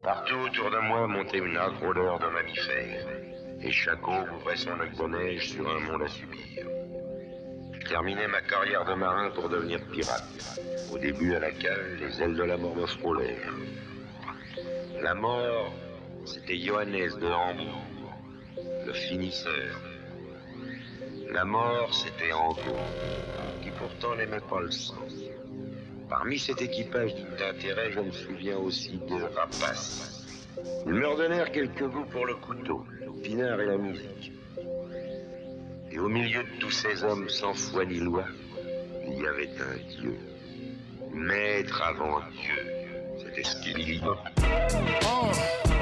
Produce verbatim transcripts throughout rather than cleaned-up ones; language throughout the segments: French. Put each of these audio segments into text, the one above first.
Partout autour de moi montait une âcre odeur de mammifères, et chaque eau ouvrait son lac de neige sur un monde à subir. Je terminais ma carrière de marin pour devenir pirate. Au début, à la cale, les ailes de la mort me frôlèrent. La mort, c'était Johannes de Hambourg, le finisseur. La mort, c'était Angot, qui pourtant n'aimait pas le sang. Parmi cet équipage digne d'intérêt, je me souviens aussi de Rapace. Ils me redonnèrent quelques goûts pour le couteau, le pinard et la musique. Et au milieu de tous ces hommes sans foi ni loi, il y avait un Dieu. Maître avant Dieu. C'était ce qu'il dit. Oh, oh,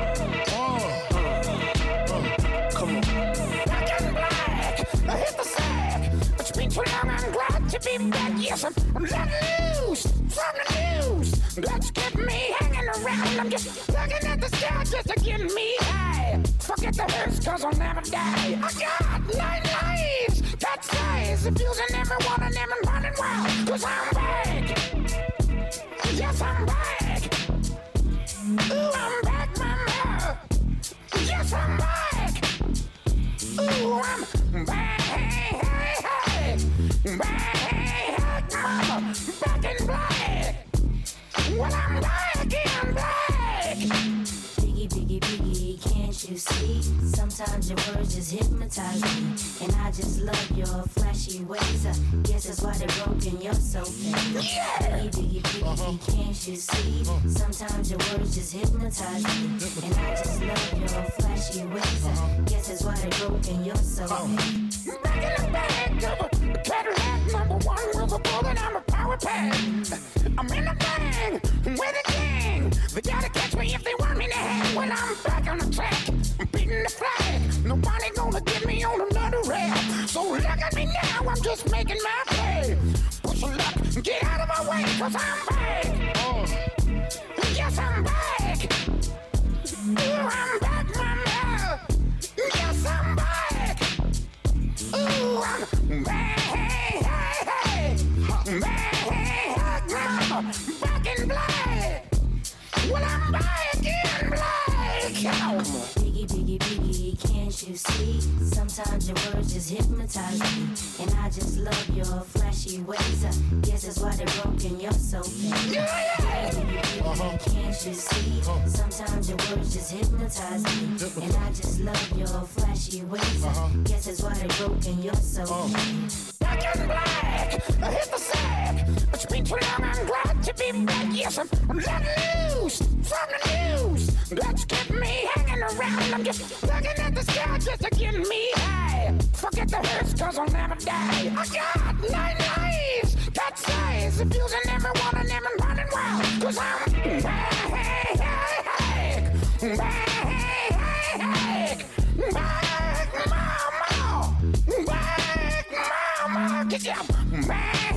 oh, come on. Black and black, I hit the sack. It's been too long, I'm glad to be back. Yes, I'm, I'm let loose from the news. That's kept me hanging around. I'm just looking at the sky just to get me high. Forget the hearse, cause I'll never die. I got nine lives, that size. Abusing everyone and them and running wild. Cause I'm back. Yes, I'm back. Ooh, I'm back, mama. Yes, I'm back. Ooh, I'm back. Back, mama. Back in black. Well, I'm back in black. Biggie, biggie, biggie, can't you see? Sometimes your words just hypnotize me. And I just love your flashy ways. I guess that's why they're broken, you're so fake. Yeah. Biggie, biggie, biggie, uh-huh. Can't you see? Uh-huh. Sometimes your words just hypnotize me. And I just love your flashy ways. I uh-huh. guess that's why they're broken, you're so uh-huh. fake. Back in the bag of a Cadillac, number one with a bullet, I'm a power pack. I'm in the bang with a gang. They gotta catch me if they want me to hang. When I'm back on the track, I'm beating the flag. Nobody gonna get me on another rap. So look at me now, I'm just making my play. Push a luck, get out of my way, cause I'm back. Oh. Yes, I'm back. Ooh, I'm back, mama. Yes, I'm back. Ooh, I'm back. Back, mama. Back in black. Well, I'm back in black. Biggie, biggie, biggie, can't you see? Sometimes your words just hypnotize me. And I just love your flashy ways. I guess that's why they're broken, you're so fake. Yeah. Biggie, biggie, biggie, uh-huh. Can't you see? Sometimes your words just hypnotize me. And I just love your flashy ways. I guess that's why they're broken, you're so fake. Back in black, I hit the sack. It's been too long, I'm glad to be back. Yes, I'm, I'm let loose from the news. That's kept me hanging around. I'm just looking at the sky just to get me high. Forget the hearse, cause I'll never die. I got nine lives, that size. Abusing everyone and them and running wild. Cause I'm back, back, back, mama. Back, mama. Get ya. Back,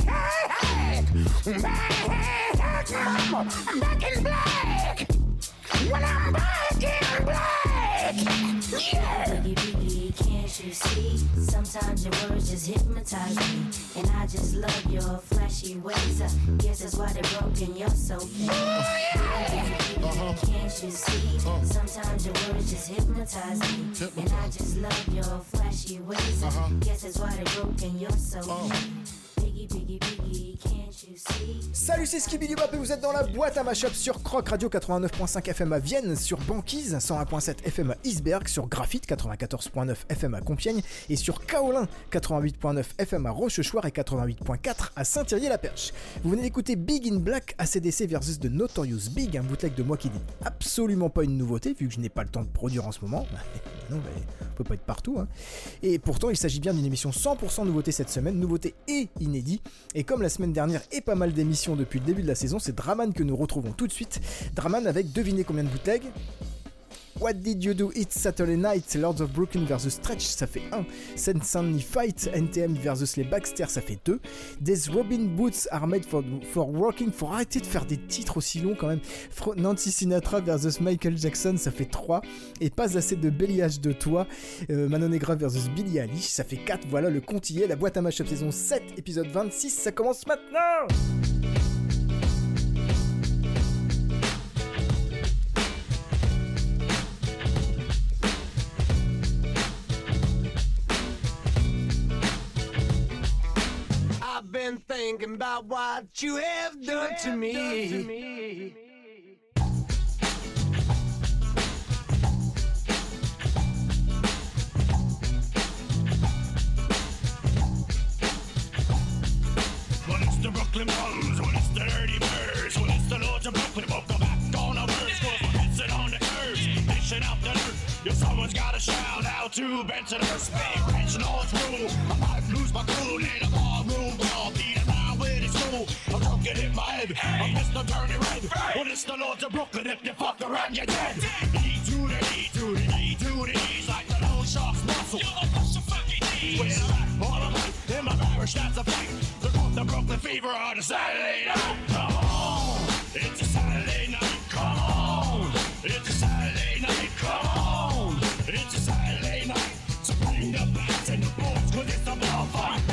back, mama. I'm back in black. When I'm back in black. Yeah. Biggie, biggie, can't you see? Sometimes your words just hypnotize me. And I just love your flashy ways. I guess that's why they're broken, you're so fake. Oh, yeah. Biggie, biggie, uh-huh. Can't you see? Sometimes your words just hypnotize me. And I just love your flashy ways. I guess that's why they're broken, you're so fake. Biggie, biggie, biggie, can't you see? Salut, c'est Skibidi-Bop et vous êtes dans la boîte à mashup sur Croc Radio quatre-vingt-neuf virgule cinq F M à Vienne, sur Banquise cent un virgule sept F M à Isberg, sur Graphite quatre-vingt-quatorze virgule neuf F M à Compiègne et sur Kaolin quatre-vingt-huit virgule neuf F M à Rochechouart et quatre-vingt-huit virgule quatre à Saint-Thierry-la-Perche. Vous venez d'écouter Big in Black A C D C versus The Notorious Big, un bootleg de moi qui dit absolument pas une nouveauté vu que je n'ai pas le temps de produire en ce moment. Non, mais on peut pas être partout, hein. Et pourtant, il s'agit bien d'une émission cent pour cent nouveauté cette semaine, nouveauté et inédit. Et comme la semaine dernière et pas mal d'émissions depuis le début de la saison, c'est Draman que nous retrouvons tout de suite. Draman avec, devinez combien de bootlegs? What Did You Do It's Saturday Night, Lords of Brooklyn versus Stretch, ça fait un. Sense Only Fight, N T M versus les Baxter, ça fait deux. Des Robin Boots Are Made for, for Working, faut arrêter de faire des titres aussi longs quand même. Nancy Sinatra versus Michael Jackson, ça fait trois. Et pas assez de balayage de toi, euh, Manon Negra versus Billie Eilish, ça fait quatre. Voilà, le compte y est, la boîte à mashup saison sept, épisode vingt-six, ça commence maintenant. thinking about what you have done to me. When it's the Brooklyn Bums, when it's the dirty birds, when it's the Lords of Brooklyn, we'll go back on our words, cause we're missing on the curves, dishing out the dirt. If someone's gotta shout out to Bensonhurst, big rich North Rule. I might lose my cool in a ballroom, but I'll be around with it cool. I'm drunk and hit my head, I'm Mister Turning Red. When it's the Lords of Brooklyn, if you fuck around, you're dead. E to the E to the E to the E's like the little shark's muscle. You're the muscle fucking E's. When I'm all of life, in my parish, that's a fact. The Brooklyn Fever on a Saturday night. Come on, it's a Saturday night. Come on, it's a Saturday night. Come on, it's a Saturday night. So bring the bats and the boards, cause it's a ball fight.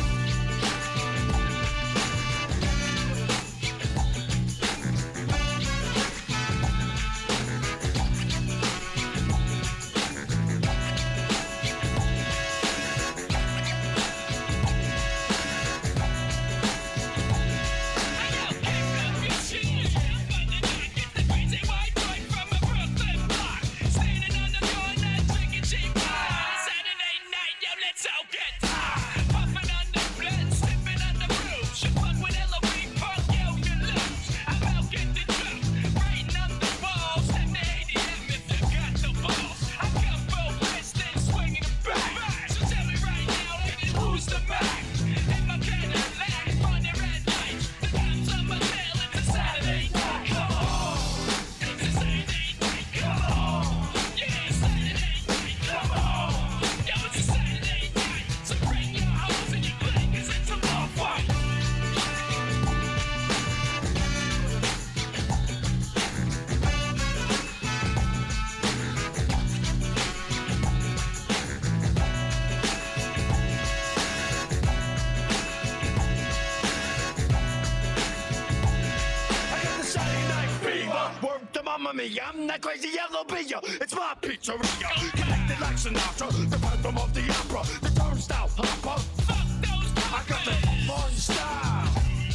I'm that crazy yellow beer. It's my pizzeria. Connected like Sinatra, the phantom of the opera, the turnstile hopper. Fuck those I got the fun style.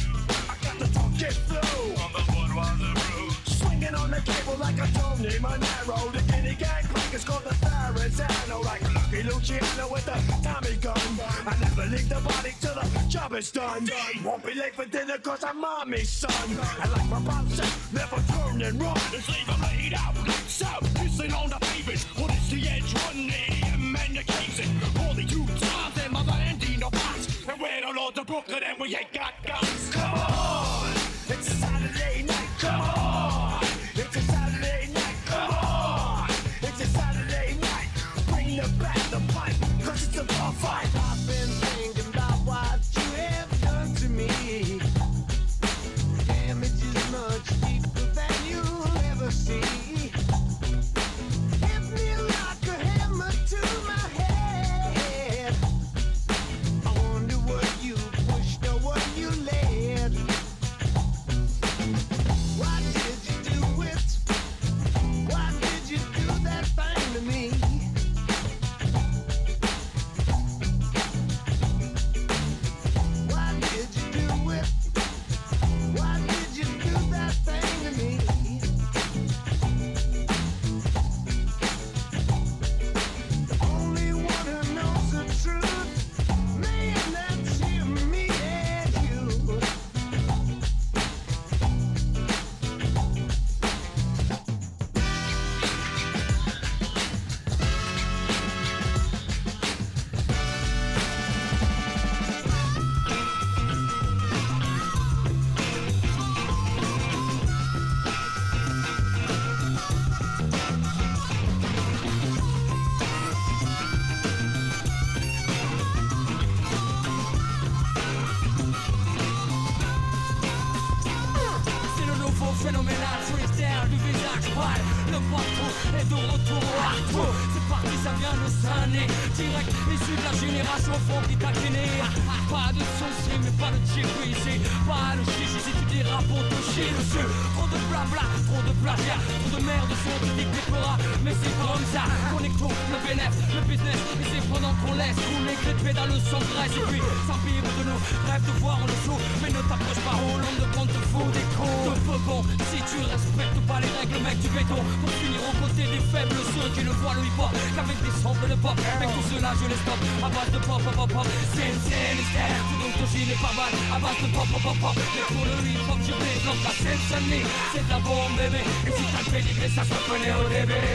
I got the funky flow. On the Budweiser road. Swinging on the cable like a Tony Monero. The guinea gang crack is called the Farazano. Like Lucky Luciano with the Tommy gun. I never leave the body till the job is done. Won't be late for dinner cause I'm mommy's son. I like my pop said, never turn and run. Let's leave them laid out like so. Pissing on the pavement. Well, it's the edge one A M and the Casey. Only two times and my Valentino box. And we're the Lords of Brooklyn and we ain't got guns. Come on, it's a Saturday night. Come on, it's a Saturday night. Come on, it's a Saturday night. Bring the back the pipe, cause it's a bar fight. I've been thinking about what you have done to me. Damage is much deeper than you'll ever see. Hit me like a hammer to my head. I wonder what you pushed or what you led. Why did you do it? Why did you do that thing to me? Why did you do it? Why did you do that thing to me? The only one who knows the truth, man, that's you, me and you. C'est le nouveau phénoménal freestyle du visage pâle. Le patron est de retour au hardcore. C'est parti, ça vient de Sané. Direct issu de la génération fort qui t'a gêné. Pas de saucier mais pas de chiffre ici. Pas de chichi si tu dérapes on te chie dessus. Trop de blabla, trop de plagiat. Trop de merde sont tu dis que t'es peuras. Mais c'est comme ça, qu'on éclot le bénéfice, le business. Et c'est pendant qu'on laisse rouler que les pédales sans graisse. Et puis s'imbibe de nos rêves de voir en dessous. Mais ne t'approche pas au long de prendre te faut des coups de peu bon. Si tu respectes pas les règles, mec, du béton. Pour finir aux côtés des faibles, ceux qui ne voient le hip-hop qu'avec des samples de pop. Mec, tout cela je les stoppe à base de pop, pop, pop, pop. C'est une scène, donc ton gilet est pas mal à base de pop, pop, pop, pop. Mais pour le hip-hop je développe la scène Sunday. C'est de la bombe bébé. Et si t'as le pédigré ça se connaît au début.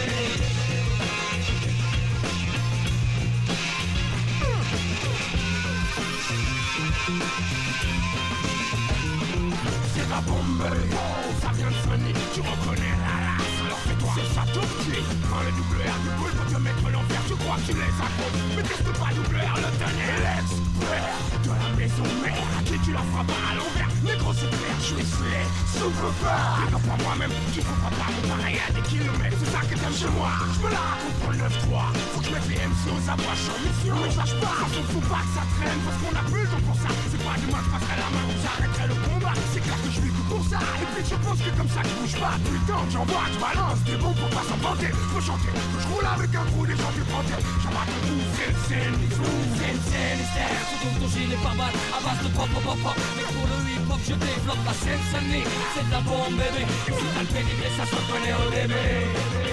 C'est la bombe, oh, ça vient de sonner, tu reconnais la race. Alors fais-toi, c'est ça tout petit. Quand le double R du boule peut te mettre l'enfer, tu crois que tu les accroches. Mais teste pas double R, le tenez l'expert de la maison mère, à qui tu la feras pas à l'envers. Négro c'est clair, je suis slay, souffre pas. Regarde pas moi-même, tu comprends pas mon pareil à des kilomètres. C'est ça que t'aimes chez moi, je me la raconte pour le neuf trois. Faut que je mette les M C aux abois, je suis en mission. Mais je lâche pas, faut pas que ça traîne, parce qu'on a plus le temps pour ça. C'est pas demain, je passerai la main, j'arrêterai le combat. C'est clair que je vis que pour ça. Et puis je pense que comme ça je bouge pas. Putain, j'envoie, je balance, des bons pour pas s'en vanter. Faut chanter, que je roule avec un gros, des gens dépendés. J'envoie ton coup, c'est le scène, c'est le scène, c'est tout ton gilet par balle à base de pop, pop, pop, pop. Mais pour le hip-hop je développe la scène Sunday. C'est de la bombe bébé. Et si t'as le pédigré ça se connaît au début.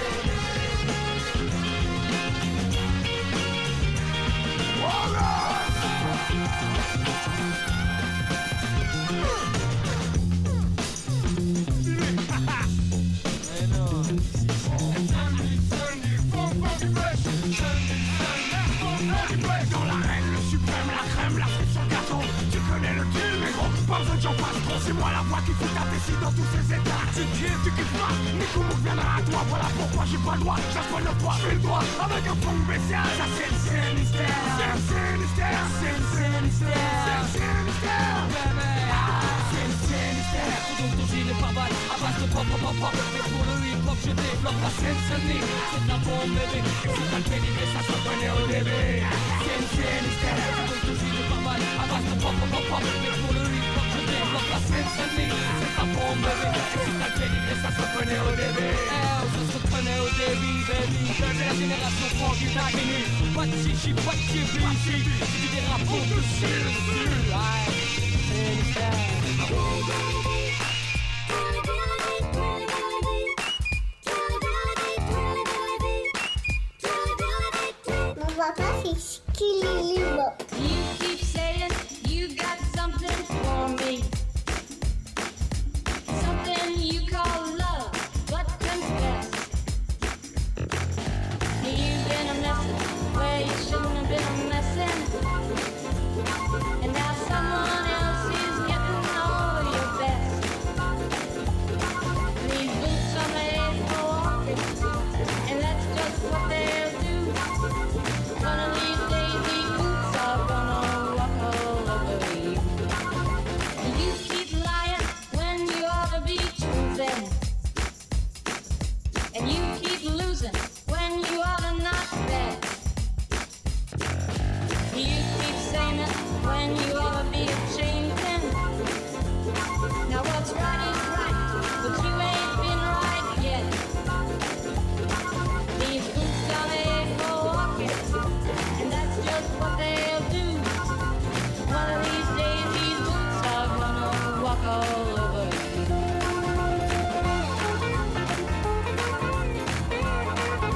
Dans l'arène, le suprême, la crème, la frite sur le gâteau. Tu connais le deal, mais gros, pas besoin que j'en passe trop. C'est moi la voix qui fait ta décide dans tous ces états. Tu kiffes, tu kiffes pas, Nico Mouk viendra à toi. Voilà pourquoi j'ai pas le droit, j'ache pas le poids, fais le droit. Avec un fond spécial, ça c'est le Sinister. C'est le Sinister, c'est le Sinister. C'est le Sinister, c'est le Sinister. Donc ton gilet par balle à base de pop, pop, pop, pop. Mais pour le hip-hop je développe la scène Sunday. C'est de la bombe bébé. Et si t'as le pédigré ça se connaît au début. C'est le Sinister. Donc ton gilet par balle à base de pop, pop, pop, pop. Mais pour le hip-hop je développe la scène Sunday. C'est de la bombe bébé. Et si t'as le pédigré ça se connaît au début. Ça se connaît au début, baby. C'est la génération franc qui t'a gagné. Pas de chichi, pas de chibi. C'est du dérap pour toucher le sul. Sinister. You keep saying you got something for me, something you call love, but confess you've been a messin' where you shouldn't have been messin', and now someone else is getting all your best. These boots are made for walking, and that's just what they'll do. One of these days these boots are gonna walk all over you. You keep lying when you ought to be choosing, and you keep losing when you ought to not bet. You keep saying it when you ought to be changing. Now what's right is right, but you ain't been right yet. These boots are made for walking, and that's just what they'll do. One of these days these boots are gonna walk all over you.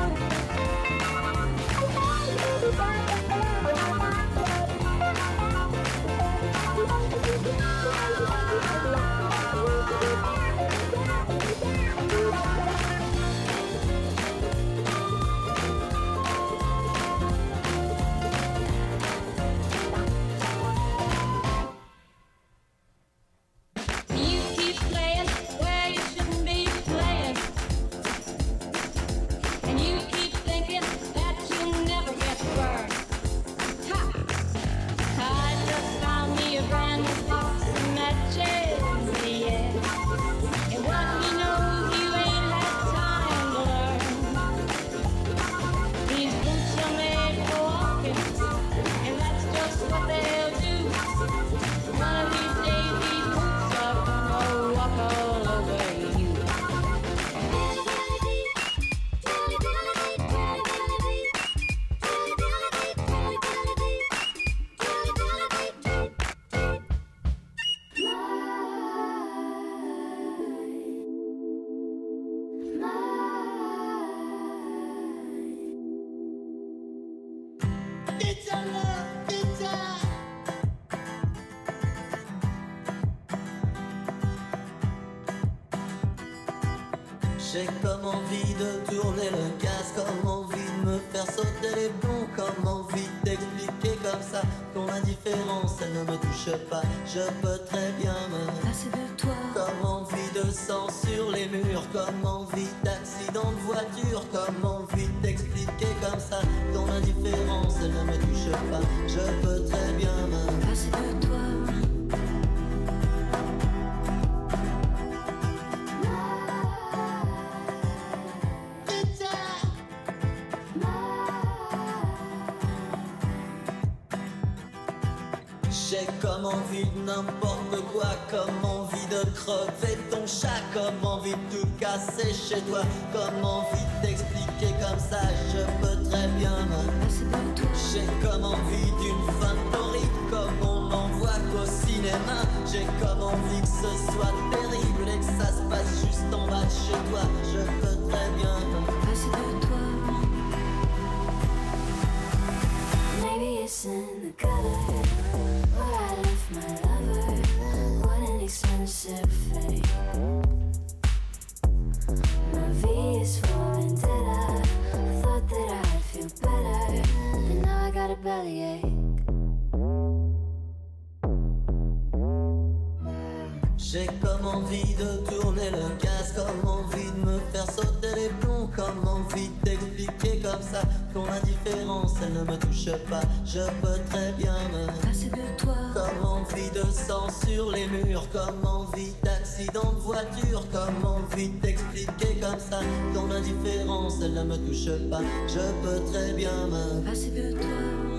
J'ai comme envie de tourner le gaz, comme envie de me faire sauter les plombs, comme envie d'expliquer comme ça ton indifférence, elle ne me touche pas. Je peux très bien me passer de toi. Comme envie de sang sur les murs, comme envie d'accident de voiture, comme envie d'expliquer comme ça ton indifférence, elle ne me touche pas. Je peux très bien me passer de toi. J'ai comme envie de n'importe quoi, comme envie de crever ton chat, comme envie de tout casser chez toi, comme envie d'expliquer comme ça, je peux très bien me... J'ai comme envie d'une fin horrible, comme on n'en voit qu'au cinéma. J'ai comme envie que ce soit terrible et que ça se passe juste en bas de chez toi, je peux très bien me... passer de toi. Maybe it's in the gutter. I left my lover, what an expensive fate. My V is for vendetta. I thought that I'd feel better, and now I got a bellyache. J'ai comme envie de tourner le gaz, comme envie de me faire sauter les plombs, comme envie d'expliquer comme ça ton indifférence, elle ne me touche pas. Je peux très bien me passer de toi. Comme envie de sang sur les murs, comme envie d'accident de voiture, comme envie d'expliquer comme ça ton indifférence, elle ne me touche pas. Je peux très bien me passer de toi.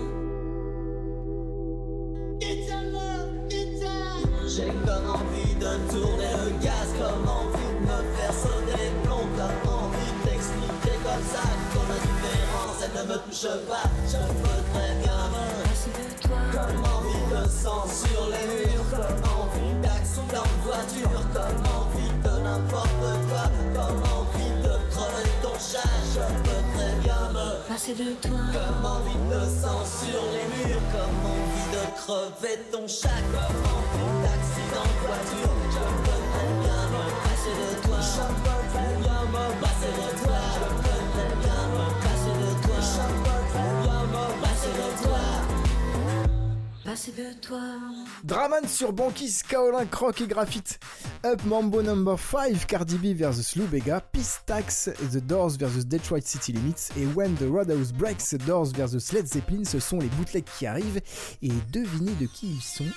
J'ai comme envie de tourner le gaz, comme envie de me faire sauter les plombs, comme envie d'expliquer comme ça ton indifférence, elle ne me touche pas. Je peux très bien me passer de toi. Comme envie de sang sur les murs, comme envie d'accident de voiture, comme envie de n'importe quoi, comme envie de crever ton chat. Je peux très bien me passer de toi. Comme envie de sang sur les murs, comme envie de crever ton chat, comme envie d'accident de voiture. Je peux très bien me passer de toi. Je peux très bien me passer de toi. Je peux très bien me passer de toi. Je peux très bien me passer de toi. Passer de toi. Draman sur Banquise, Kaolin, Croc et Graphite. Up Mambo number five, Cardi B versus Lou Bega. Peace Tax, The Doors versus Detroit City Limits. Et When the Roadhouse Breaks, The Doors versus Led Zeppelin. Ce sont les bootlegs qui arrivent. Et devinez de qui ils sont.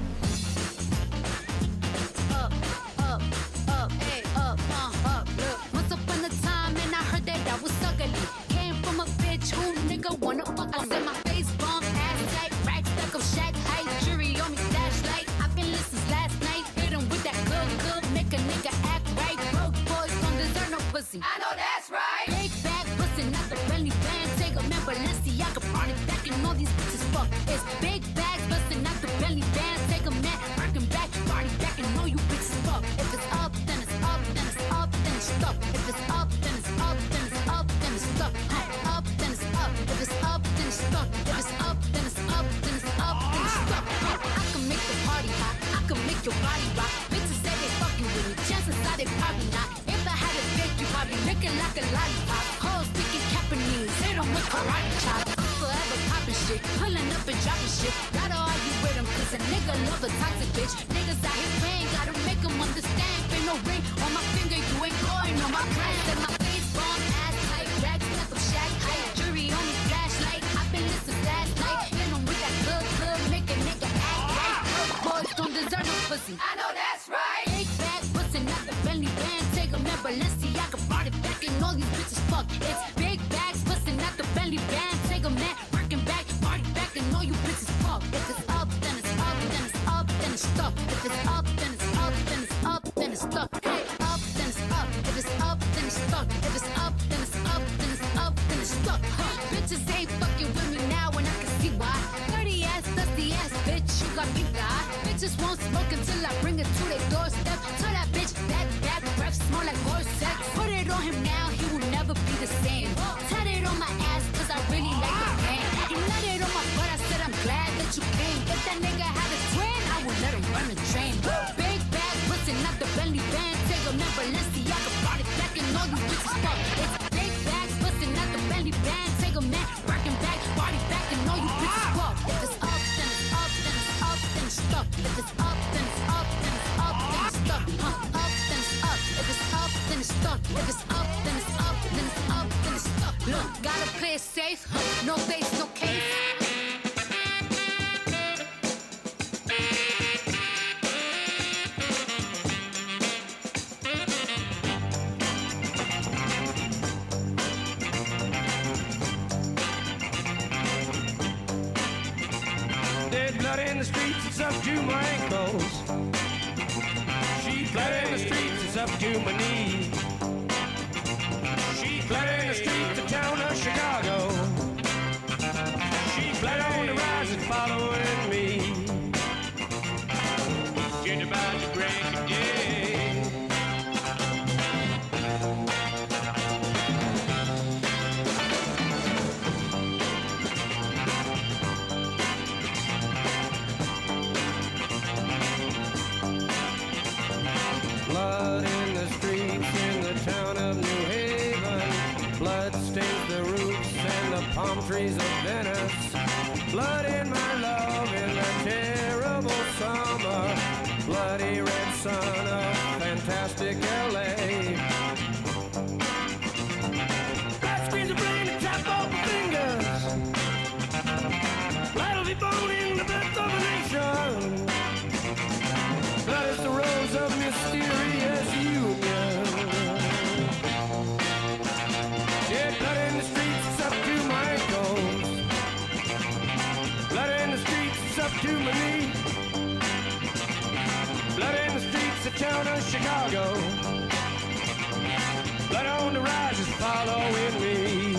Up, up, up, hey, up, uh, up, look. Once upon a time and I heard that I was ugly. Came from a bitch who nigga wanna fuck. I said my face bump, ass tight, rack stuck up, shack height, jury on me, flashlight. I've been listening last night, hit him with that good, good, make a nigga act right. Broke boys don't deserve no pussy. I know that's right. Big bag bustin' out the belly band, take a man Balenciaga party back and all these bitches fuck. It's big bags bustin' out the belly band, take a man working back, party back and all you bitches fuck. If it's up, then it's up, then it's up, then it's stuck. If it's up, then it's up, then it's up, then it's stuck. Huh. Up, then it's up. If it's up, then it's stuck. If it's up, then it's up, then it's up, then it's stuck. Huh. I can make the party hot, I can make your body rock. Bitches say they fucking with me, chances are they probably not. If I had a dick, you probably licking like a lollipop. Hoes speaking Japanese, hit 'em with karate chop. Forever popping shit, pulling up and dropping shit. Gotta argue with 'em cause a nigga love a toxic bitch. Niggas out here playing, gotta make 'em understand. Ain't no ring on my finger, you ain't going on my plan. Set my face bomb, ass tight, rags stuck up, shack height, jury on me, flashlight. I've been listening last night, hit 'em with that good, good, make a nigga act right. Boys don't deserve no pussy. I know that's right. Big bag, bustin' out the belly band, take a man Balenciaga party back and all these bitches fuck. It's big bags, bustin' out the belly band, take a man working back, party back and all you bitches fuck. If it's up, then it's up, then it's up, then it's stuck. If it's up, then it's up, then it's up, then it's stuck. Hey, up, then it's up. If it's up, then it's stuck. If it's up, then it's up, then it's up, then it's stuck. Huh. Bitches ain't fucking with me now and I can see why. Dirty ass, dusty ass bitch, you got me guy. Bitches won't smoke until I bring it to their doorstep. Tell that bitch that that breath smell like horse sex. Put it on him now, he will never be the same. Tat it on my ass cause I really like the pain. You let it on my butt, I said I'm glad that you came. If that nigga had a twin, I would let him run the train. Big bag, bustin' out the belly band, take a man Balenciaga party back and all you Look, gotta play it safe. No face, no case. Dead blood in the streets, it's up to my ankles. She's blood in the streets, it's up to my knees. She's blood in the streets, the town of Chicago. She's blood on the rise and following me. Just about to break a day. Blood in the streets in the town of New Haven. Blood stains the roofs and the palm trees of Venice. Blood in my love in the terrible summer. Bloody red sun of fantastic L A. Blood squeeze the brain and chop off the fingers. Blood will be born in the birth of a nation. Blood is the rose of mysterious union. Yeah, blood in the streets, it's up to my ankles. Blood in the streets, it's up to my knee. Blood in the streets, the town of Chicago. Blood on the rise is following me.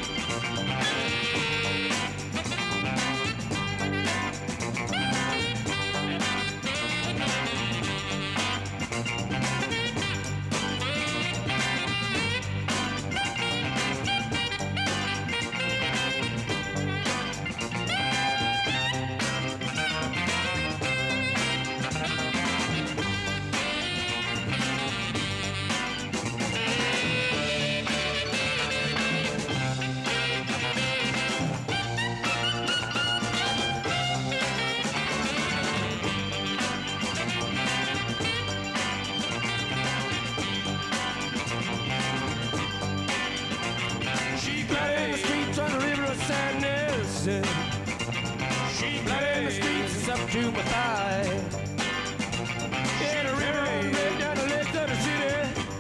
She blood in the streets, it's up to my thigh. In a river right down the left of the city.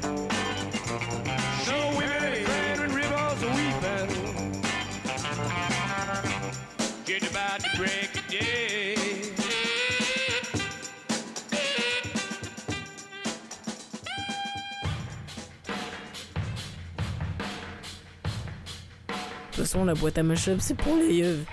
No women are crying when rivers are weeping. Just about to break a day. De toute façon, la boîte à mashup, c'est pour les yeux.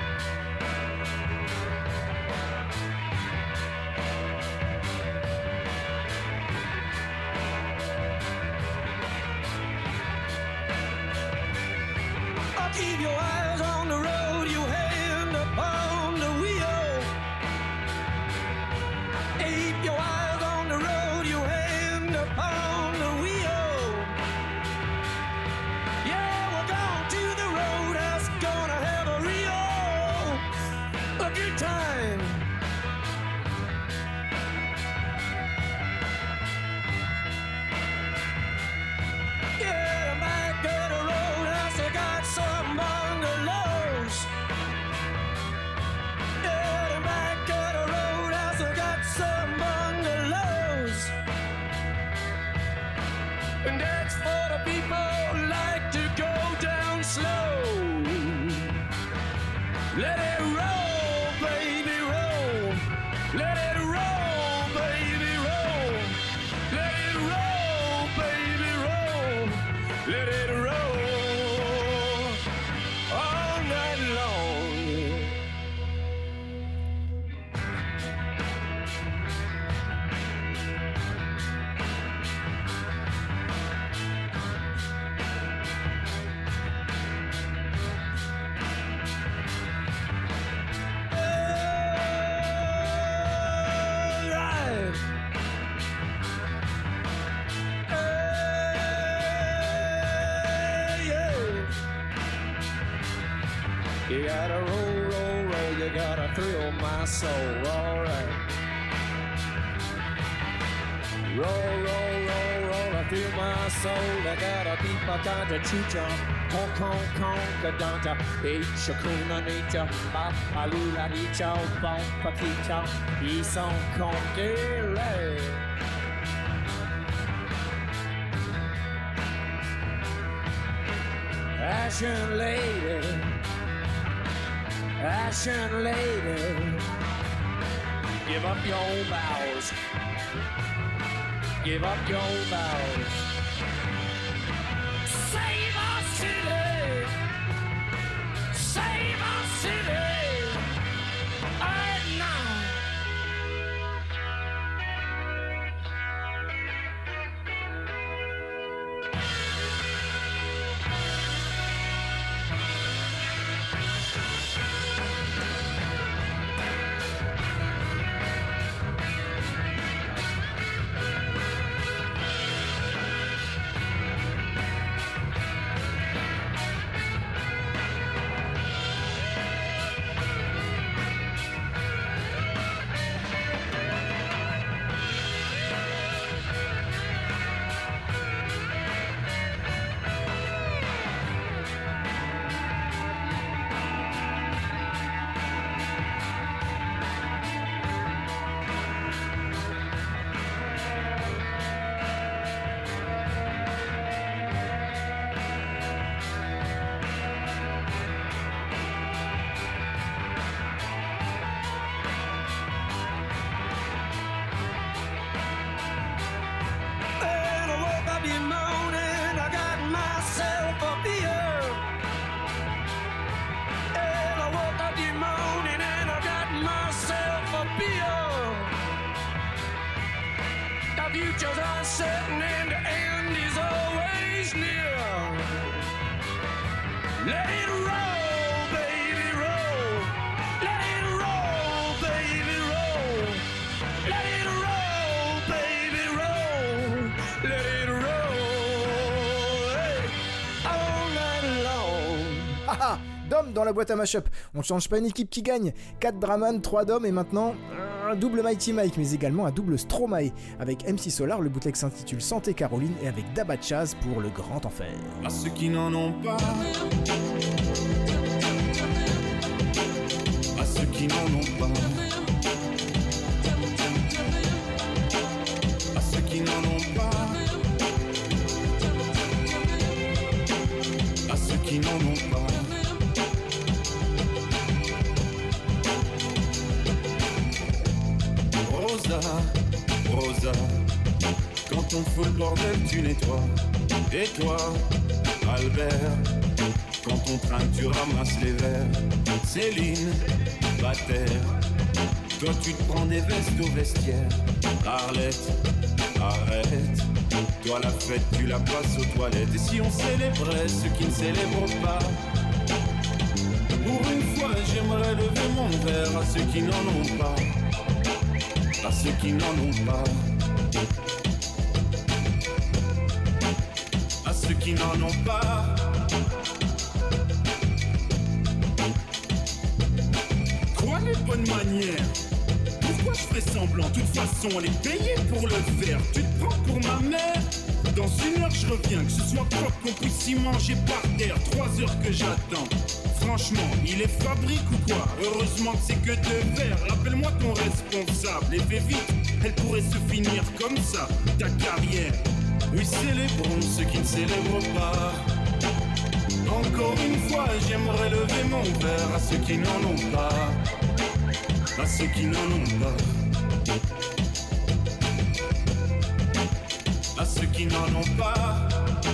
Keep your eyes on the road, your hand upon the wheel. Keep your eyes on the road, your hand upon the wheel. Yeah, we're going to the roadhouse, gonna have a real a good time. Yeah, back at the roadhouse, I got some bungalows. Yeah, back at the roadhouse, I got some bungalows. And that's for the people who like to go down slow. Let it roll, baby, roll. Let it roll, baby, roll. Let it roll, baby, roll. Let it roll all night long. Alright. Hey, yeah. You gotta roll, roll, roll, you gotta thrill my soul, alright. Roll, roll, roll, roll, I through my soul. I got a beat my ganja chicha. Hong Kong Kong Gadanta. H Kuna Nita. Papa Lula Nicha. Bon Paquita. Ils sont conquérés. Ashen lady, ashen lady, give up your vows, give up your vows. Save our city, save our city, right now. Futures uncertain and the end is always near. Let it roll, baby, roll. Let it roll, baby, roll. Let it roll, baby, roll. Let it roll, hey, all night long. Ah ah, Dom dans la boîte à mashup. On ne change pas une équipe qui gagne. quatre Draman, trois Dom et maintenant un double Mighty Mike, mais également un double Stromae. Avec M C Solar, le bootleg s'intitule Santé Caroline et avec Daba Chaz pour le grand enfer. À ceux qui n'en ont pas, à ceux qui n'en ont pas, à ceux qui n'en ont pas, à ceux qui n'en ont pas. Rosa, Rosa, quand on fout le bordel tu nettoies. Et toi, Albert, quand on trinque tu ramasses les verres. Céline, Bataire, toi tu te prends des vestes au vestiaire. Arlette, arrête, toi la fête tu la passes aux toilettes. Et si on célébrait ceux qui ne célèbrent pas, pour une fois j'aimerais lever mon verre à ceux qui n'en ont pas, à ceux qui n'en ont pas, à ceux qui n'en ont pas. Quoi les bonnes manières? Pourquoi je ferais semblant? De toute façon on est payé pour le faire. Tu te prends pour ma mère? Dans une heure je reviens, que ce soit propre, qu'on puisse y manger par terre. Trois heures que j'attends. Franchement, il est fabrique ou quoi? Heureusement que c'est que deux verres. Rappelle-moi ton responsable et fais vite, elle pourrait se finir comme ça, ta carrière. Oui, célébrons ceux qui ne célèbrent pas. Encore une fois, j'aimerais lever mon verre à ceux qui n'en ont pas, à ceux qui n'en ont pas, à ceux qui n'en ont pas.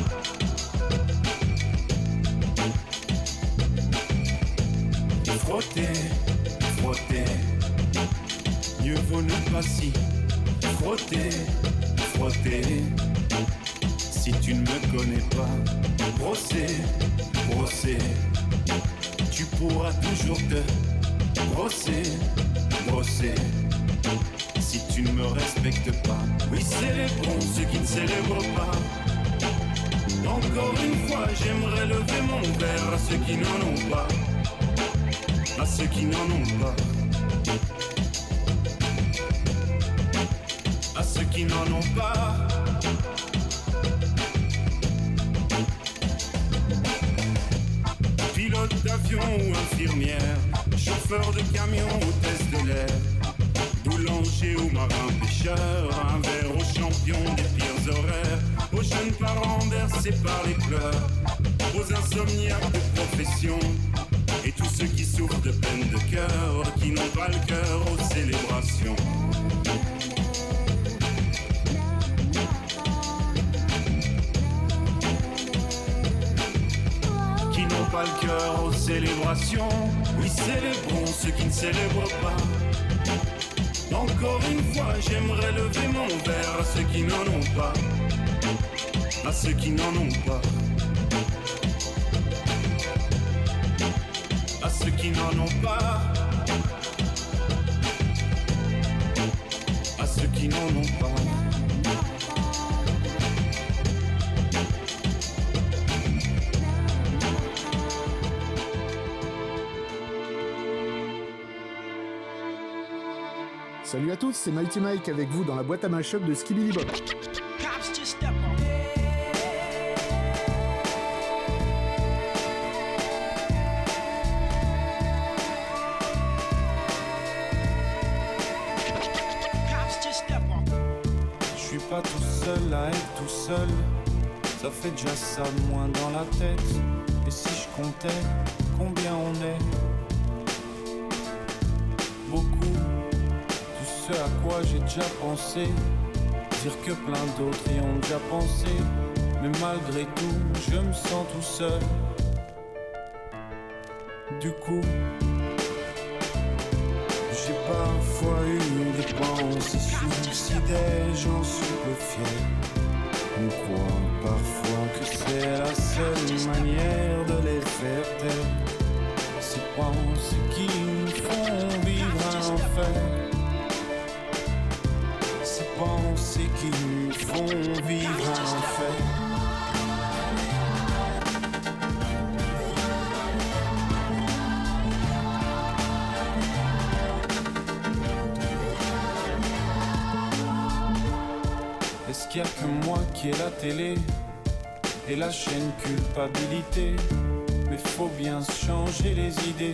Frotter, frotter, mieux vaut ne pas si. Frotter, frotter, si tu ne me connais pas. Brosser, brosser, tu pourras toujours te brosser, brosser, si tu ne me respectes pas. Oui, célébrons ceux qui ne célèbrent pas. Encore une fois, j'aimerais lever mon verre à ceux qui n'en ont pas, à ceux qui n'en ont pas, à ceux qui n'en ont pas, camion ou infirmière, chauffeur de camion, hôtesse de l'air, boulanger ou marin pêcheur, un verre aux champions des pires horaires, aux jeunes parents bercés par les pleurs, aux insomniaques de profession, et tous ceux qui souffrent de peine de cœur, qui n'ont pas le cœur aux célébrations. Qui n'ont pas le cœur aux célébrations, oui célébrons ceux qui ne célèbrent pas. Encore une fois, j'aimerais lever mon verre à ceux qui n'en ont pas, à ceux qui n'en ont pas, à ceux qui n'en ont pas, à ceux qui n'en ont pas. Salut à tous, c'est Mighty Mike avec vous dans la boîte à mashup de Skibidi Bop. Je suis pas tout seul à être tout seul, ça fait déjà ça de moins dans la tête. Et si je comptais combien on est, beaucoup. Ce à quoi j'ai déjà pensé, dire que plein d'autres y ont déjà pensé, mais malgré tout, je me sens tout seul. Du coup, j'ai parfois eu des pensées suicidaires, j'en suis peu fier. On croit parfois que c'est la seule manière de les faire taire. Ces pensées qui nous font vivre un enfer, pensées qui nous font vivre un enfer. Est-ce qu'il y a que moi qui ai la télé et la chaîne culpabilité? Mais faut bien se changer les idées,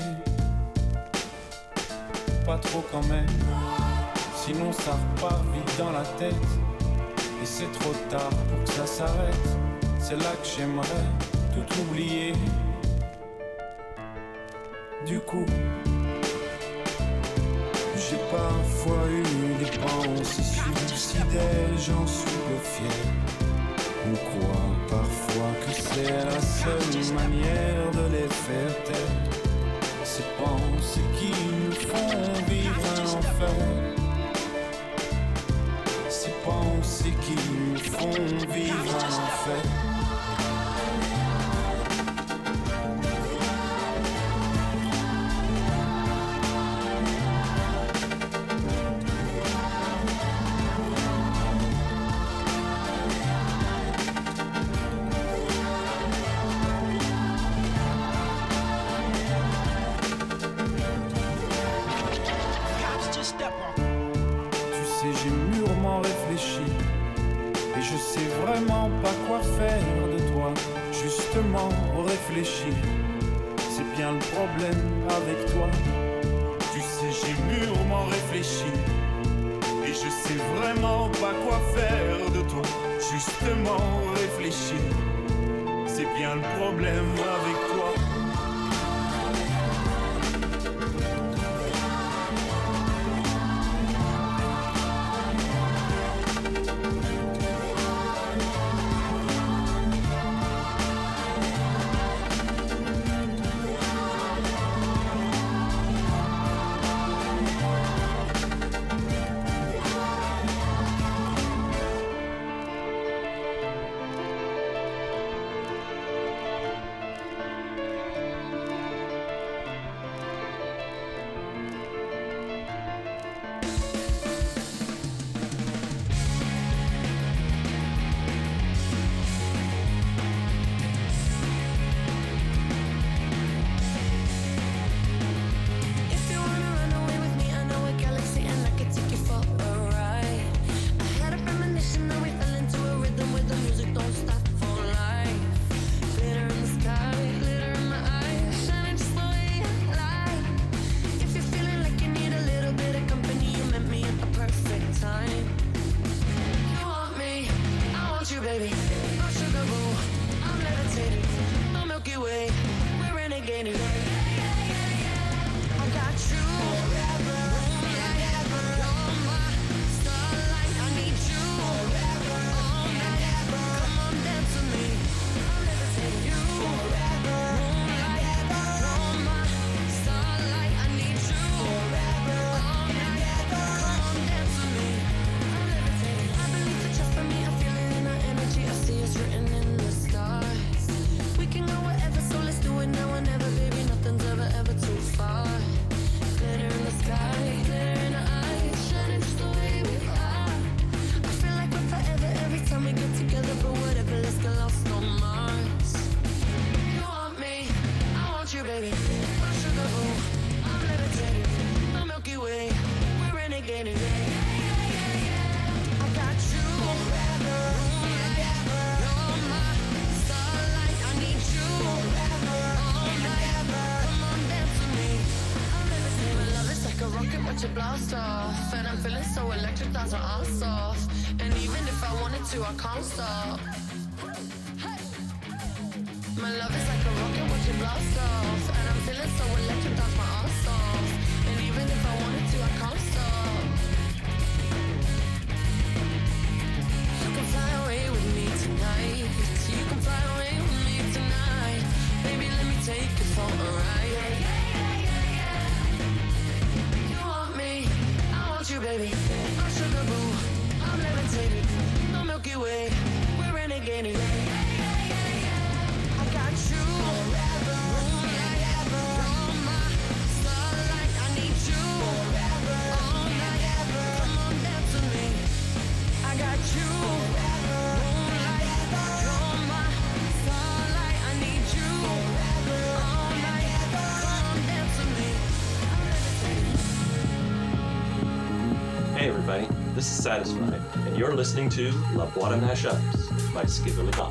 pas trop quand même. Sinon ça repart vite dans la tête, et c'est trop tard pour que ça s'arrête. C'est là que j'aimerais tout oublier. Du coup, j'ai parfois eu des pensées suicidaires, j'en suis peu fier. On croit parfois que c'est la seule manière de les faire taire. Ces pensées qui nous font vivre un enfer, pensées qui nous font vivre un enfer. Réfléchir, c'est bien le problème avec toi. Tu sais, j'ai mûrement réfléchi et je sais vraiment pas quoi faire de toi. Justement réfléchir, c'est bien le problème avec toi. watch it blast off. And I'm feeling so electric, that's my ass off. And even if I wanted to, I can't stop. My love is like a rocket, watch it blast off. And I'm feeling so electric, that's my ass off. And even if I wanted to, I can't stop. You can fly away with me tonight. You can fly away with me tonight. Baby, let me take you for a ride. You want me, I want you, baby. My sugar boo, I'm levitating. The Milky Way, we're renegading. I got you forever, moonlight, you're my starlight. I need you forever, all night. Come on, dance with me. I got you forever, moonlight, you're my starlight. I need you forever, all night. Come on, dance with me. Hey everybody, this is Satisfied, and you're listening to La Boîte à Mashups by Skipper LeCoq.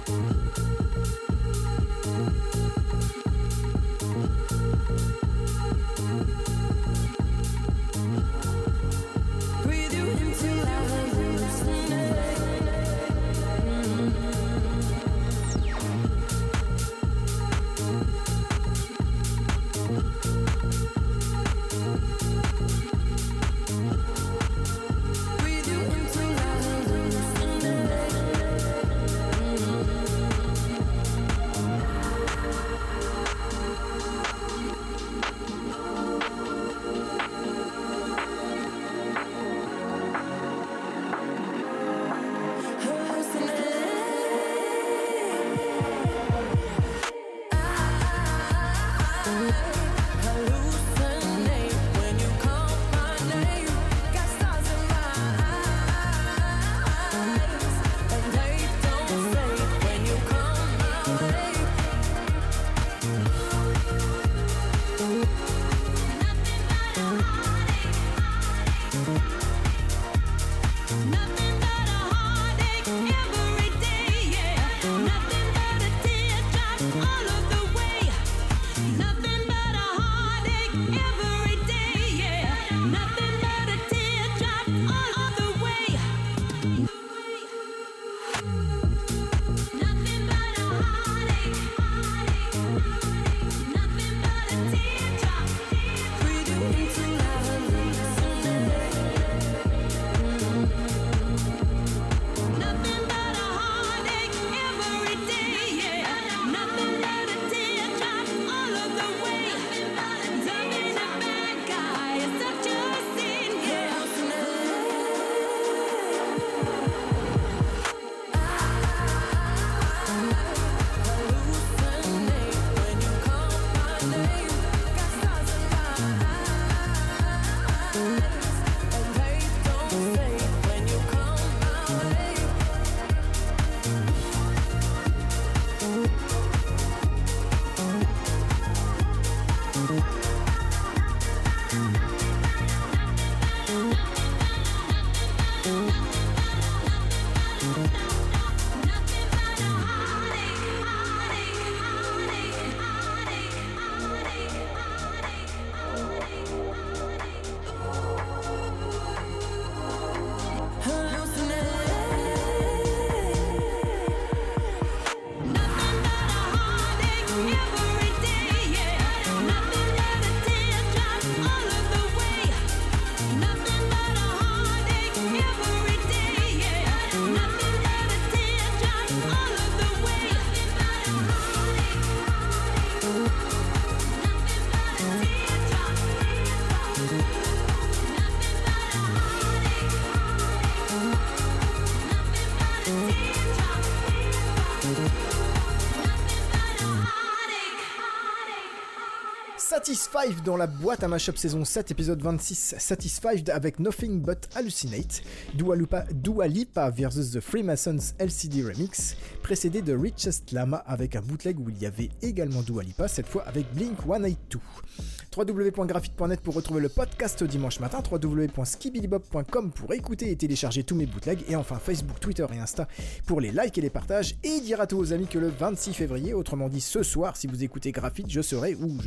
Satisfied dans la boîte à mashup saison sept épisode vingt-six. Satisfied avec Nothing But Hallucinate. Dua Lipa, Dua Lipa versus The Freemasons L C D Remix, précédé de Richest Lama avec un bootleg où il y avait également Dua Lipa, cette fois avec Blink cent quatre-vingt-deux. w w w point graphite point net pour retrouver le podcast dimanche matin, w w w point skibidibop point com pour écouter et télécharger tous mes bootlegs, et enfin Facebook, Twitter et Insta pour les likes et les partages, et dire à tous vos amis que le vingt-six février, autrement dit ce soir, si vous écoutez Graphite, je serai où je suis plus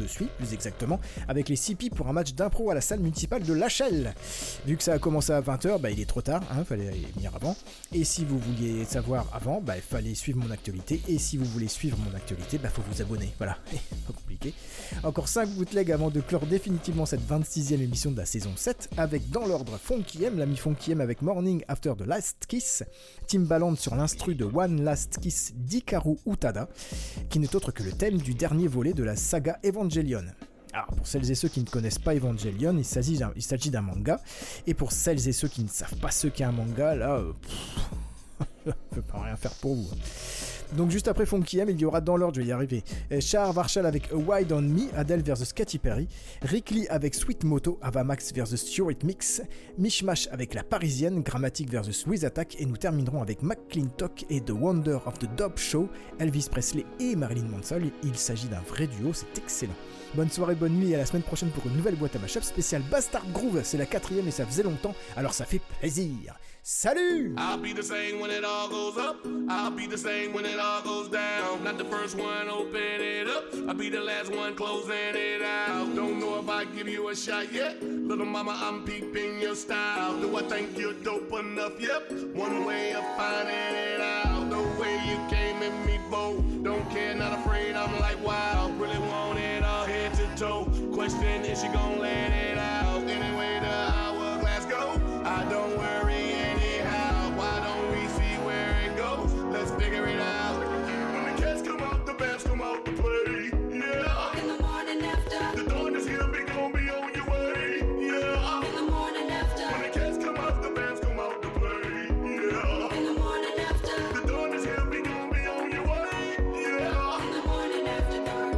plus exactement, avec les C P pour un match d'impro à la salle municipale de Lachelle. Vu que ça a commencé à vingt heures, bah, il est trop tard, hein, fallait venir avant. Et si vous vouliez savoir avant, bah, il fallait suivre mon actualité. Et si vous voulez suivre mon actualité, bah, faut vous abonner. Voilà, pas compliqué. Encore cinq bootlegs avant de clore définitivement cette vingt-sixième émission de la saison sept, avec dans l'ordre Funky M, l'ami Funky M avec Morning After the Last Kiss, Timbaland sur l'instru de One Last Kiss d'Hikaru Utada, qui n'est autre que le thème du dernier volet de la saga Evangelion. Alors pour celles et ceux qui ne connaissent pas Evangelion, il s'agit d'un, il s'agit d'un manga, et pour celles et ceux qui ne savent pas ce qu'est un manga, là, euh, pff, je peux pas rien faire pour vous. Donc juste après Funky M, il y aura dans l'ordre, je vais y arriver, Shahar Varshal avec A Wide On Me, Adele versus Katy Perry, Rick Lee avec Sweet Moto, Avamax versus Stuart Mix, Mishmash avec La Parisienne, Grammatic versus Wiz Attack, et nous terminerons avec McClintock et The Wonder of the Dope Show, Elvis Presley et Marilyn Manson. Il s'agit d'un vrai duo, c'est excellent. Bonne soirée, bonne nuit et à la semaine prochaine pour une nouvelle boîte à mashup spéciale Bastard Groove. C'est la quatrième et ça faisait longtemps, alors ça fait plaisir. Salut! I'll be the same when it all goes up. I'll be the same when it all goes down. Not the first one, open it up. I'll be the last one closing it out. Don't know if I give you a shot yet. Little mama, I'm peeping your style. Do I think you're dope enough? Yep. One way of finding it out. The way you came in me bold. Don't care, not afraid, I'm like wow. Really want it all head to toe. Question is she gon' let it out? Anyway, the hourglass go. I don't worry anyhow. Why don't we see where it goes? Let's figure it out. When the cats come out, the bands come out to play. Yeah. In the morning after. The dawn is here, be gon' be on your way. Yeah. In the morning after. When the cats come out, the bands come out to play. Yeah. In the morning after. The dawn is here, be gon' be on your way. Yeah. In the morning after dark.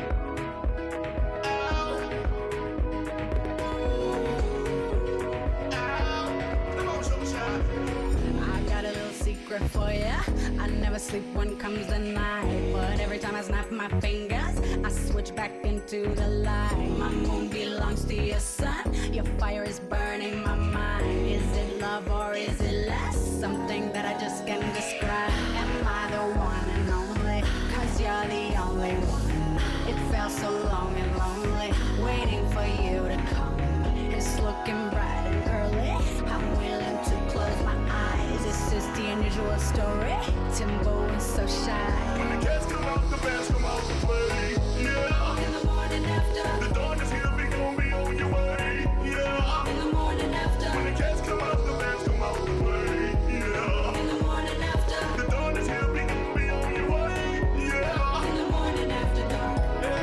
I got a little secret for ya. I never sleep when comes the night, but every time I snap my fingers, I switch back into the light. My moon belongs to your sun. Your fire is burning my mind. Is it love or is it less? Something that I just can't describe. Am I the one and only? Cause you're the only one. It felt so long and lonely, waiting for you to come. It's looking bright and early. I'm willing to close my eyes. This is the unusual story. Timbo is so shy. When the cats come out, the bands come out to play. Yeah. In the morning after. The dawn is here, be gon' be on your way. Yeah. In the morning after. When the cats come out, the bands come out to play. Yeah. In the morning after. The dawn is here, be gon' be on your way. Yeah. In the morning after dark.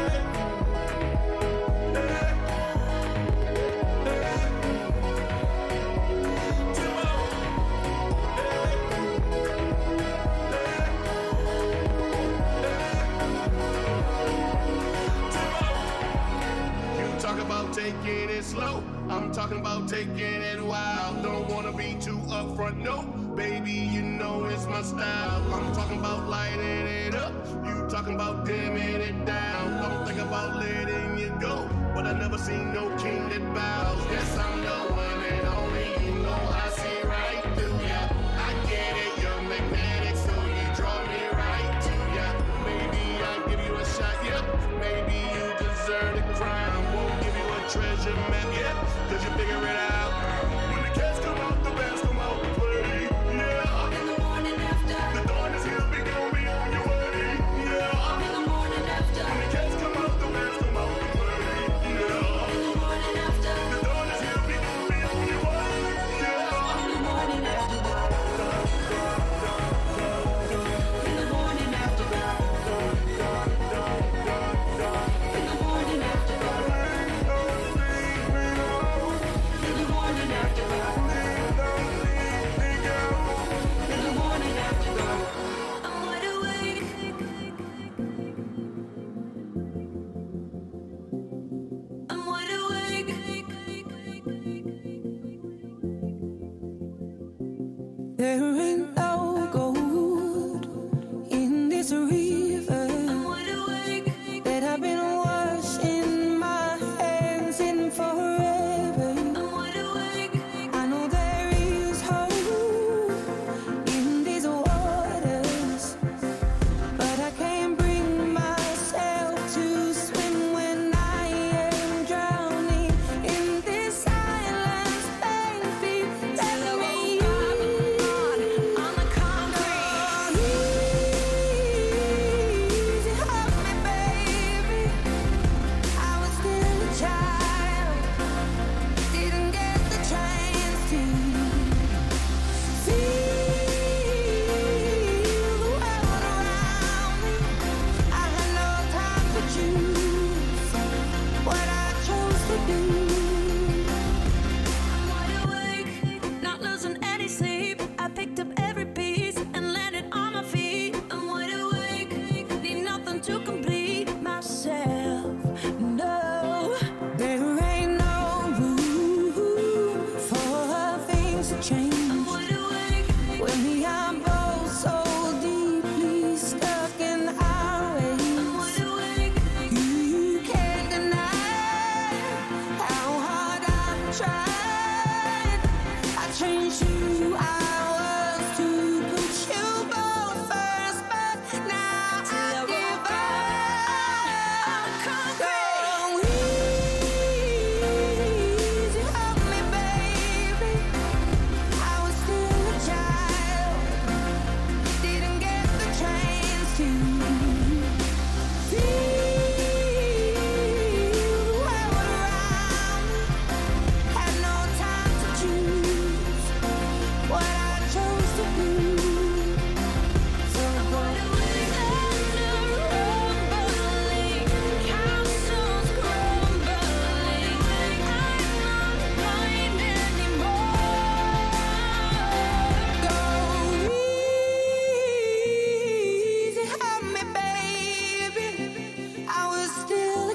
Talk about taking it slow. I'm talking about taking it wild. Don't wanna be too upfront, no. Baby, you know it's my style. I'm talking about lighting it up. You talking about dimming it down. Don't think about letting you go. But I never seen no king that bows. Yes, I'm the one and only. You know I see right through ya. I get it, you're magnetic, so you draw me right to ya. Maybe I'll give you a shot, yep. Maybe you deserve the crown. Treasure map, yeah, cause you figure it out. When the cats come out, the bands come out to play. Yeah. In the morning after. The dawn is here, be gon' be on your way. Yeah. In the morning after. When the cats come out, the bands come out to play. Yeah. In the morning after. The dawn is here, be gon'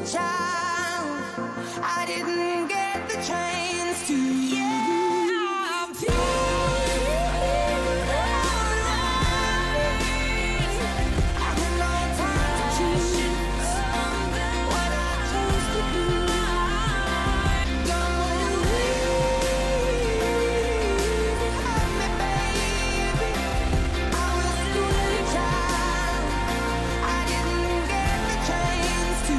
child, I didn't get the chance to. Yeah, I'm feeling alright. I had no time to choose what I chose to do. Don't leave, hurt me, baby. I was still a child. I didn't get the chance to.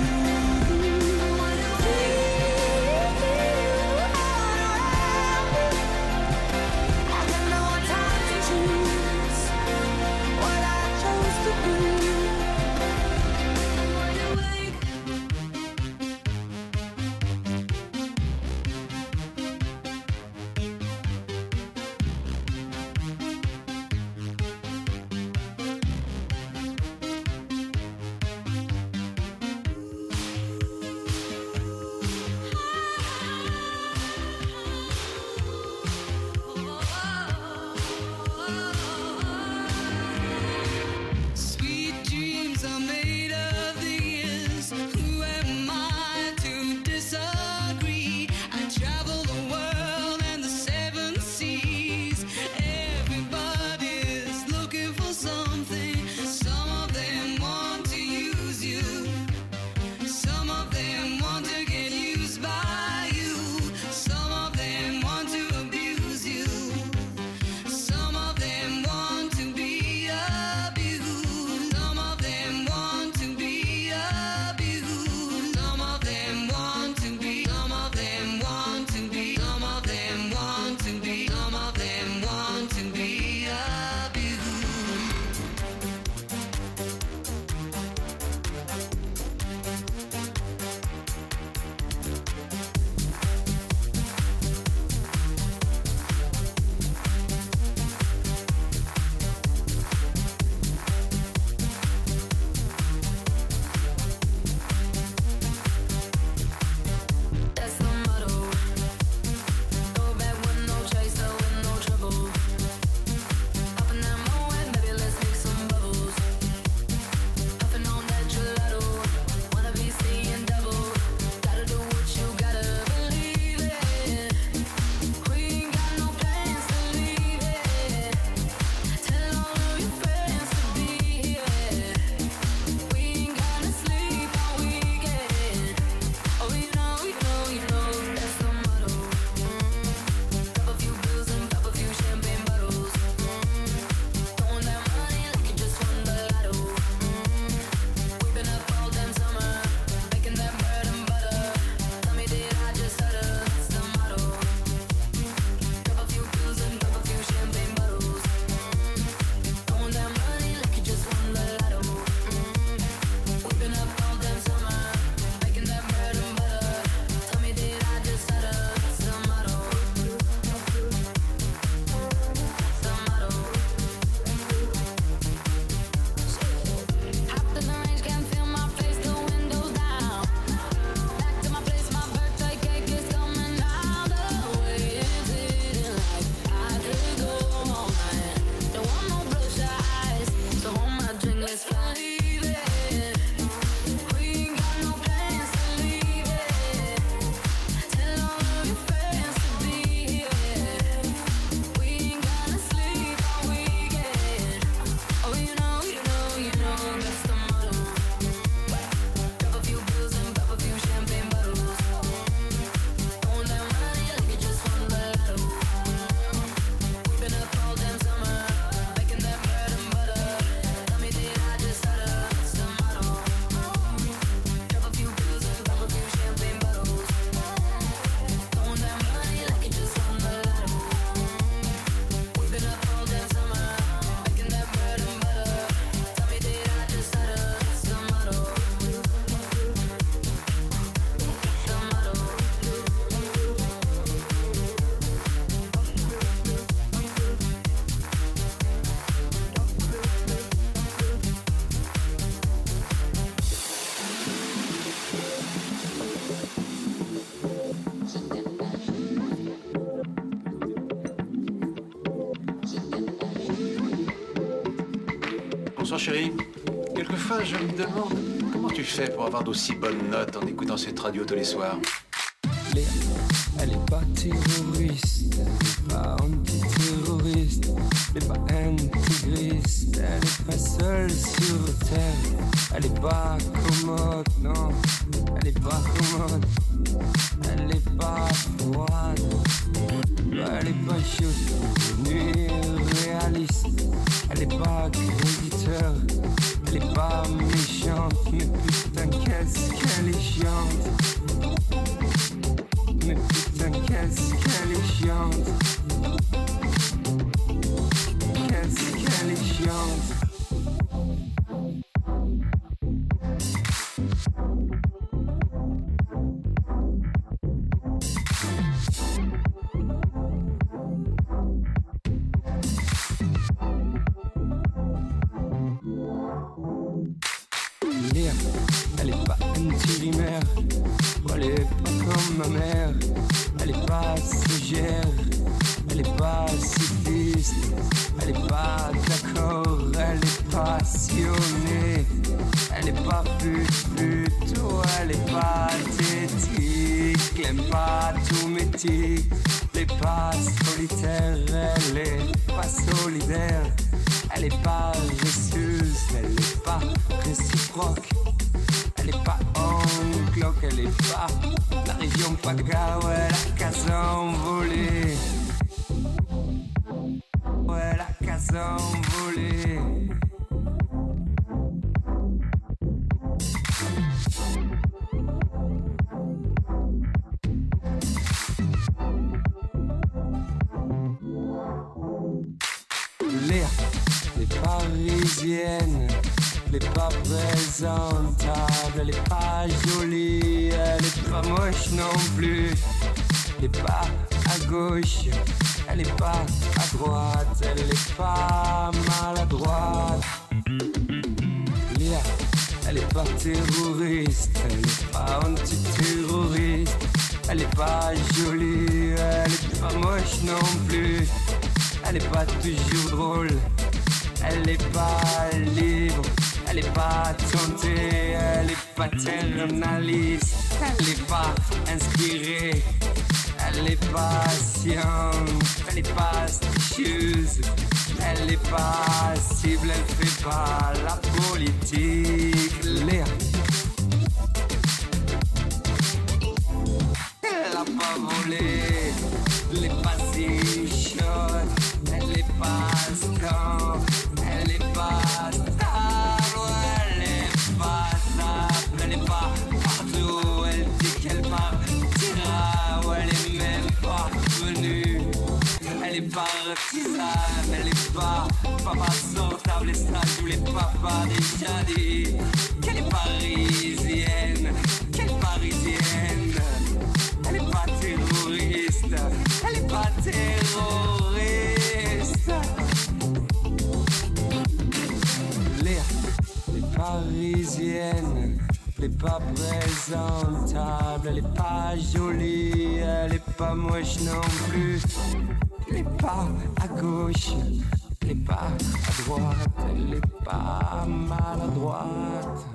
Sweet dreams are made of these. Who am I to disagree? I travel the world and the seven seas. Everybody's looking for something. Some of them want to use you. Some of them want to get used by you. Some of them want to abuse you. Some of them want to be abused. Some of them want to be abused. Some of them want to be. Some of them want to be. Some of them want to be. Some of them want to be abused. That's the motto. Go back with no chaser, with no trouble. Up in that moment, baby, let's make some bubbles. Puffin' on that gelato, wanna be seeing double. Gotta do what you gotta believe it. We ain't got no plans to leave it. Tell all of your friends to be here. We ain't gonna sleep all weekend. Oh, you know, you know, you know, that's the motto. Pop a few bills and pop a few champagne bottles. Throwing that money like you just won the lotto. We've been up all damn summer, making that bread and butter. Tell me, did I just stutter? That's the motto. Pop a few bills and pop a few champagne bottles. Throwing that money like you just won the lotto. We've been up all damn summer, making that bread and butter. Tell me, did I just stutter? That's the motto. The motto. Hopped in the range, can't feel my face, the windows down. Back to my place, my birthday cake is coming out. The way it's hitting like I could go all night. Don't want no bloodshot eyes, so hold my drink, let's leave it. We ain't got no plans to leave it. Tell all of your friends to be here. We ain't gonna sleep all weekend. Oh, you know, you know, you know, that's the motto. Drop a few bills and pop a few champagne bottles. Throwing that money like you just won the lotto. We've been up all damn summer, making that bread and butter. Tell me, did I just stutter? That's the motto. Drop a few bills and pop a few champagne bottles. Throwing that money like you just won the lotto. We've been up all damn summer, making that bread and butter. Tell me, did I just stutter? That's the motto. The motto. Bonsoir chérie. Quelquefois je me demande comment tu fais pour avoir d'aussi bonnes notes en écoutant cette radio tous les soirs? Léa, elle est pas terroriste, elle est pas antiterroriste, elle est pas intégriste, elle est pas seule sur terre, elle est pas commode, non, elle est pas commode, elle est pas froide, elle est pas chaude, ni réaliste, elle est pas créditeur, elle est pas méchante, mais putain qu'est-ce qu'elle est chiante. Mais putain qu'est-ce qu'elle est chiante. Qu'est-ce qu'elle est chiante. Léa, elle est pas intérimaire, elle est pas comme ma mère, elle est pas sagère, elle est pas cycliste, elle est pas d'accord, elle est passionnée, elle est pas pute pute, oh, elle est pas tétique, elle aime pas tout métier, elle est pas solitaire, elle est pas solidaire, elle est pas restuse, elle est pas réciproque. Elle est pas en cloque, elle est pas la région PACA, ouais, la case envolée. Ouais, la case envolée. Léa, les parisiennes. Elle est pas présentable, elle est pas jolie, elle est pas moche non plus. Elle est pas à gauche, elle est pas à droite, elle est pas maladroite. Léa, elle est pas terroriste, elle est pas antiterroriste. Elle est pas jolie, elle est pas moche non plus. Elle est pas toujours drôle, elle est pas libre. Elle est pas tentée, elle est paternaliste, elle est pas inspirée, elle est patiente, elle est pas stichieuse, elle est pas cible, elle fait pas la politique. Léa, elle a pas volé, elle est pas si chaude, elle est pas stable, elle est pas stable. Elle est pas partout, elle dit qu'elle partira, ou elle est même pas venue. Elle est pas refusable, elle est pas papa sortable, et ça tous les papas déjà dit. Qu'elle est parisienne, qu'elle est parisienne. Elle est pas terroriste, elle est pas terroriste. Léa, elle est parisienne. Elle est pas présentable, elle est pas jolie, elle est pas moche non plus. Elle est pas à gauche, elle est pas à droite, elle est pas maladroite.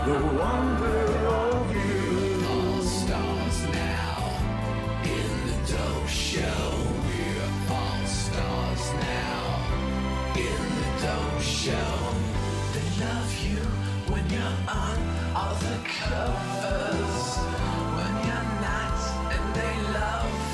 the wonder of you. All stars now in the dope show. We're all stars now in the dope show. They love you when you're on all the covers. When you're not, and they love